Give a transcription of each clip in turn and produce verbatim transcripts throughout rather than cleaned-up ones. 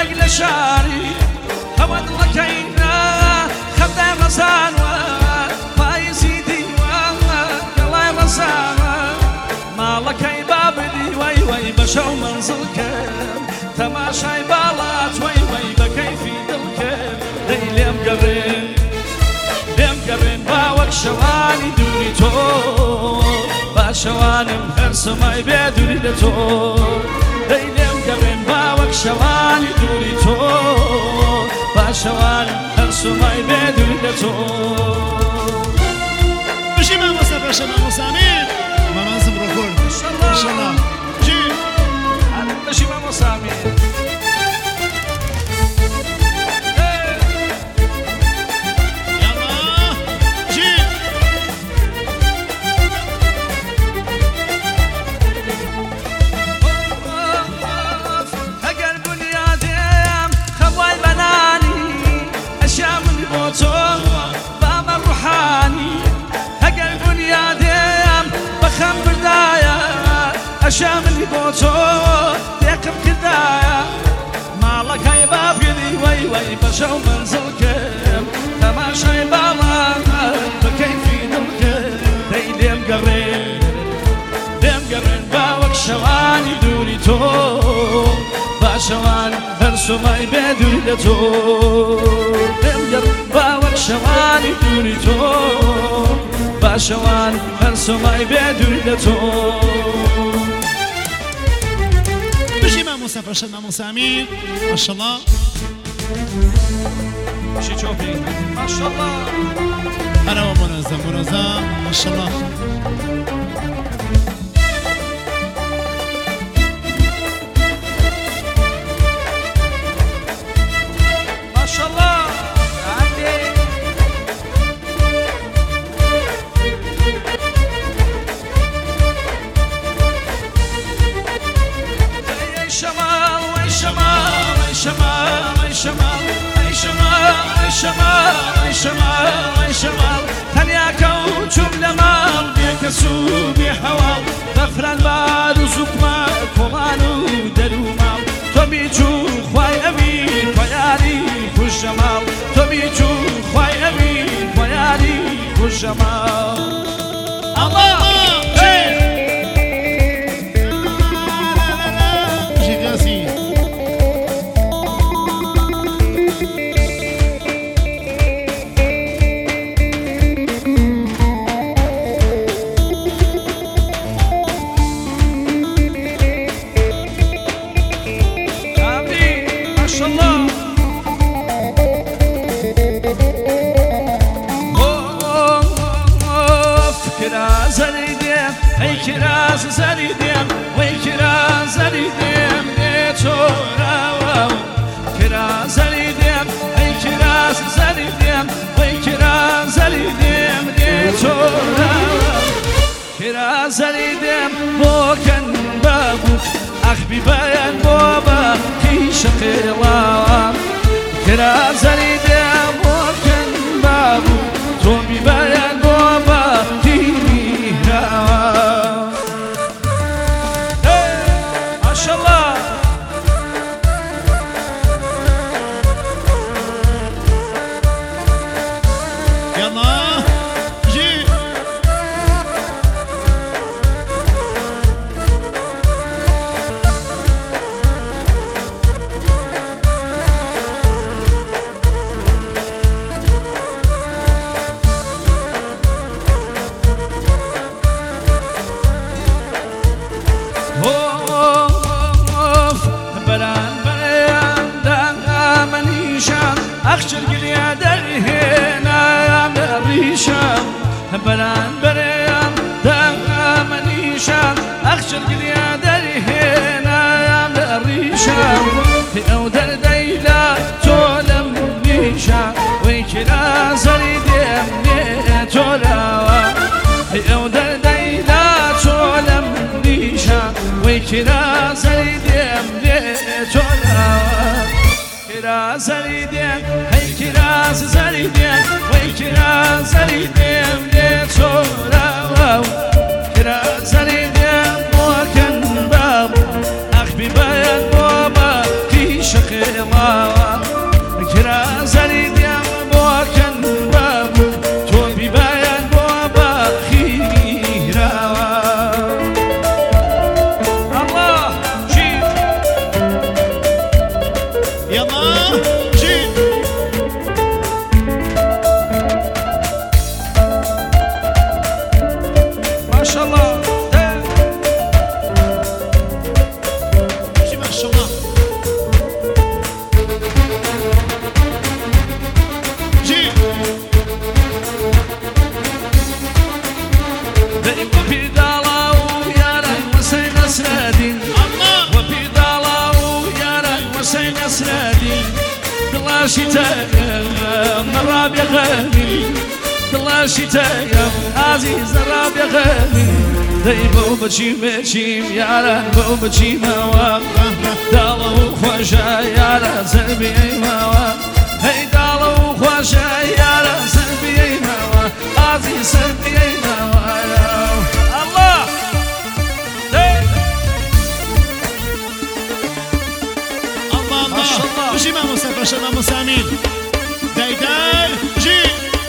دەگلە شاری هەوە دڵەکەینا خەمدای ڕەزانوە پاییزی دیوە گەڵای ڕەزانە ماڵەکەی بابلی وەی وەی بە شەو مەنزڵ کرد تەماشای باڵات وەی وەی بە کەیفی دڵ کرد دەی لێم گەڕێن لێم گەڕێن باوەک شەوانی دووری تۆ باشەوانم هەر سەمای بێ دووری لە تۆ دەی لێم گەڕێن باوەک شەوانی دووری تۆ باشەوانم هەر سەمای بێ دووری لە تۆ بشی مامۆستا باشە مامۆسامیر مامانزم ڕۆکۆر ئینشەڵڵا جی بشی مامۆسامیر شاملی بۆ تۆ تێکم کردایە ماڵەکەی بابگری وەی وەی بە شەو مەنزڵ کرد تەماشای باڵان بە کەیفی دڵ کرد دەی لێم گەڕێن لێم گەڕێن باوەک شەوانی دووری تۆ باشەوان هەر سومای بێ دووری لە تۆ لێم گەڕێن باوەک شەوانی دووری تۆ باشەوان هەر سومای بێ دووری لە تۆ مامۆستا باشە مامۆسامیر ماشەڵڵا شی چۆپی ماشەڵڵا هەرەوە مۆنەزەم مۆنەزەم ماشەڵڵا ماشەڵڵا شمال وي شمال وي شمال وي شمال وي شمال وي شمال وي شمال وي شمال تنيا كوتشم لمال بيك سوبي حوال غفران بار وزكما كولانو دلومال تبيجو خواي أمين خيالي والجمال تبيجو خواي أمين خيالي والجمال الله كراز زريدم وي كراز زريدم نيتوراو كراز زريدم وي كراز زريدم وي كراز زريدم نيتوراو كراز زريدم بوكن بابوك أخبي بيان بوبا كيش قيلام كراز زريدم بوكن بابوك تومي بيان بوبا تيني أخشر قليا درهنا يا مريشام بلان بريام دام منيشام أخشر قليا درهنا يا مريشام في أودر ديلا تولم نيشام ويكرا زريدم نيتولا في أودر ديلا تولم نيشام ويكرا زريدم نيتولا كراز زريدم هي كراز زريدم وي كراز زريدم ليتوراو كراز زريدم موكن باب أخبي بيان بابا كي شخيما دلاشي تايم نراب يا غالي دلاشي تايم عزيز نراب يا غالي دايبو بچي بچي يارا بو بچي موا دالو خوشا يارا سربي موا هي دالو خوشا يارا سربي موا عزيز سربي موا الله الله الله جي ما مصطفى شباب مسامين دايدار جي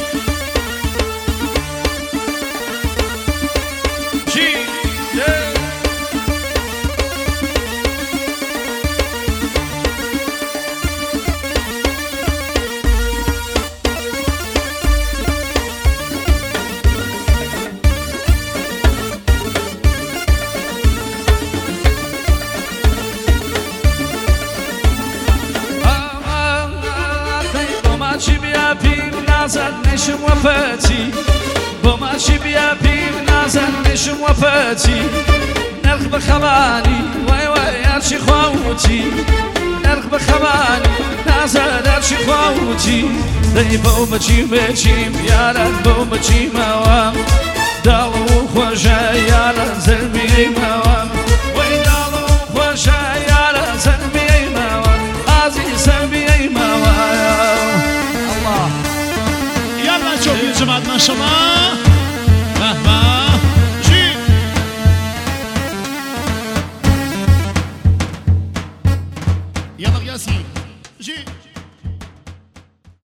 جي نازل نشم وفاتي بماشي بيا بيب نازل نشم وفاتي نرخ بخباني واي واي ارشي خواوتي نرخ بخباني نازل ارشي خواوتي داي بو بچي بچي يارا بو بچي موام دالو خوشا يارا زربي موام واي دالو خوشا يارا زربي موام عزيز زربي موام شوف يا جماعة ما شاء الله